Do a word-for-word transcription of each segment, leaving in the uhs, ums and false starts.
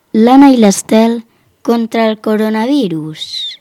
L'Anna i l'Estel contra el coronavirus.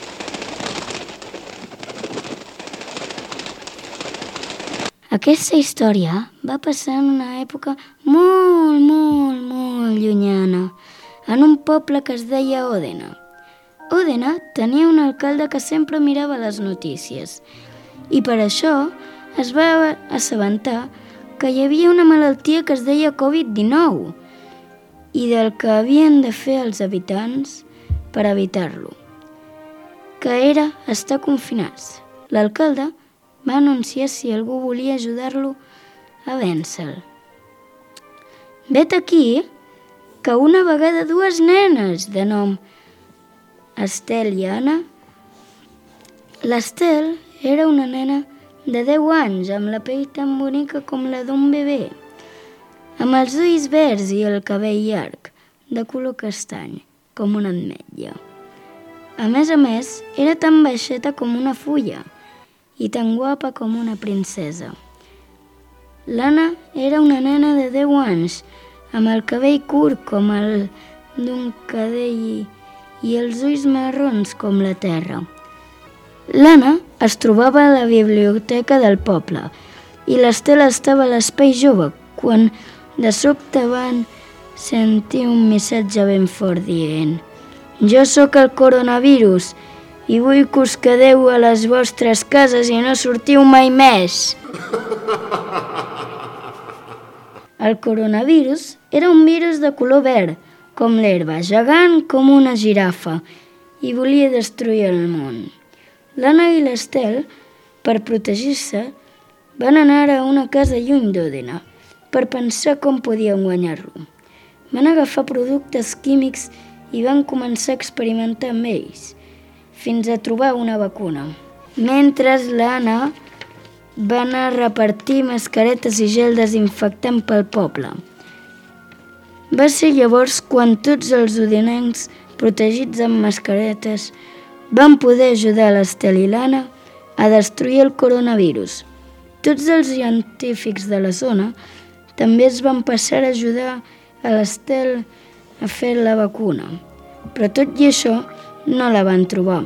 Aquesta història va passar en una època molt, molt, molt llunyana, en un poble que es deia Òdena. Òdena tenia un alcalde que sempre mirava les notícies i per això es va assabentar que hi havia una malaltia que es deia covid dinou i del que havien de fer els habitants per evitar-lo, que era estar confinats. L'alcalde va anunciar si algú volia ajudar-lo a vèncer-lo. Vet aquí que una vegada dues nenes de nom Estel i Anna. L'Estel era una nena de deu anys, amb la pell tan bonica com la d'un bebè, amb els ulls verds i el cabell llarg, de color castany, com una ametlla. A més a més, era tan baixeta com una fulla i tan guapa com una princesa. L'Anna era una nena de deu anys, amb el cabell curt com el d'un cadell i els ulls marrons com la terra. L'Anna es trobava a la biblioteca del poble i l'Estel estava a l'espai jove quan de sobte van sentir un missatge ben fort dient: «Jo sóc el coronavirus i vull que us quedeu a les vostres cases i no sortiu mai més». El coronavirus era un virus de color verd, com l'herba, gegant com una girafa, i volia destruir el món. L'Anna i l'Estel, per protegir-se, van anar a una casa lluny d'Òdena per pensar com podien guanyar-lo. Van agafar productes químics i van començar a experimentar amb ells, fins a trobar una vacuna. Mentre l'Anna va anar a repartir mascaretes i gel desinfectant pel poble. Va ser llavors quan tots els odenencs, protegits amb mascaretes, van poder ajudar l'Estel i l'Anna a destruir el coronavirus. Tots els científics de la zona també es van passar a ajudar a l'Estel a fer la vacuna, però tot i això no la van trobar.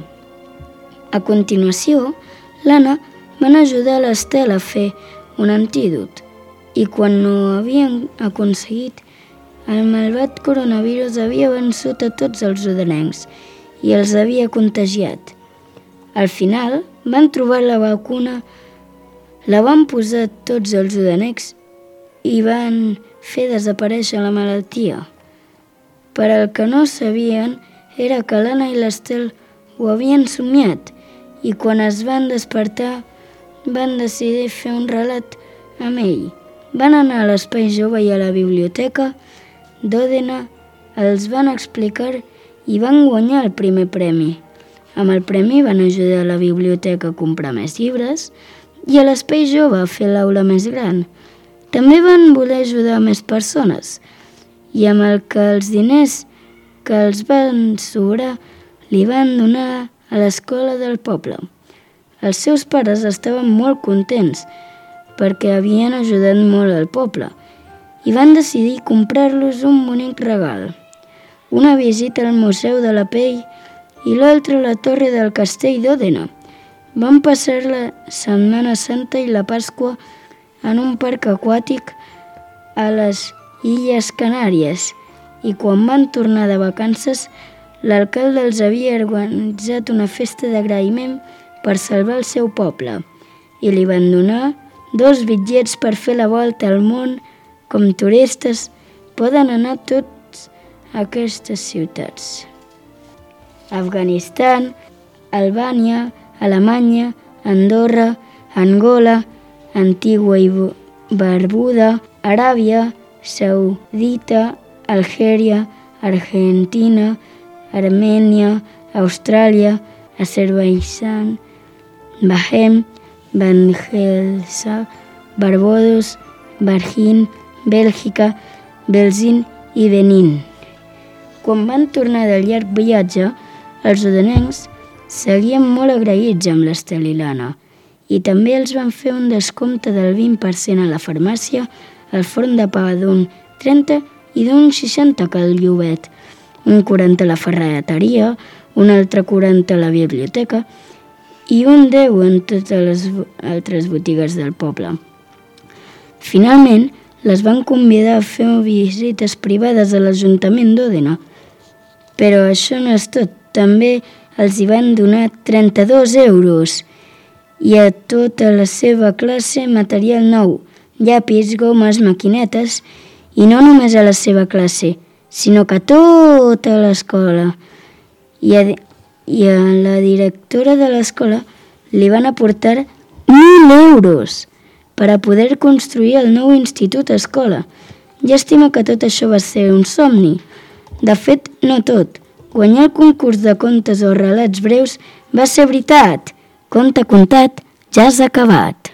A continuació, l'Anna van ajudar l'Estel a fer un antídot i quan no ho havien aconseguit, el malvat coronavirus havia vençut a tots els odenencs i els havia contagiat. Al final van trobar la vacuna, la van posar tots els odenencs i van fer desaparèixer la malaltia. Per al que no sabien era que l'Anna i l'Estel ho havien somiat i quan es van despertar van decidir fer un relat amb ell. Van anar a l'espai jove i a la biblioteca d'Òdena, els van explicar i van guanyar el primer premi. Amb el premi van ajudar a la biblioteca a comprar més llibres i a l'espai jove a fer l'aula més gran. També van voler ajudar més persones i amb el que els diners que els van sobrar li van donar a l'escola del poble. Els seus pares estaven molt contents perquè havien ajudat molt al poble i van decidir comprar-los un bonic regal, una visita al Museu de la Pell i l'altra a la Torre del Castell d'Òdena. Van passar la Setmana Santa i la Pasqua en un parc aquàtic a les Illes Canàries i quan van tornar de vacances, l'alcalde els havia organitzat una festa d'agraïment per salvar el seu poble i li van donar dos bitllets per fer la volta al món. Com turistes poden anar a totes aquestes ciutats: Afganistan, Albània, Alemanya, Andorra, Angola, Antigua i Barbuda, Aràbia Saudita, Algèria, Argentina, Armènia, Austràlia, Azerbaidjan, Bahem, Benghazi, Barbados, Bahrein, Bèlgica, Belzín i Benín. Quan van tornar del llarg viatge, els odenencs seguien molt agraïts amb l'Estel i l'Anna i també els van fer un descompte del vint per cent a la farmàcia, al forn de pa d'un trenta i d'un seixanta cal llobet. un quaranta a la ferreteria, un altre quaranta a la biblioteca i un deu en totes les altres botigues del poble. Finalment, les van convidar a fer visites privades a l'Ajuntament d'Òdena. Però això no és tot. També els hi van donar trenta-dos euros i a tota la seva classe material nou, llapis, gomes, maquinetes, i no només a la seva classe, sinó que a tota l'escola. I a, i a la directora de l'escola li van aportar mil euros per a poder construir el nou institut escola. Llàstima que tot això va ser un somni. De fet, no tot. Guanyar el concurs de contes o relats breus va ser veritat. Conte contat, ja has acabat.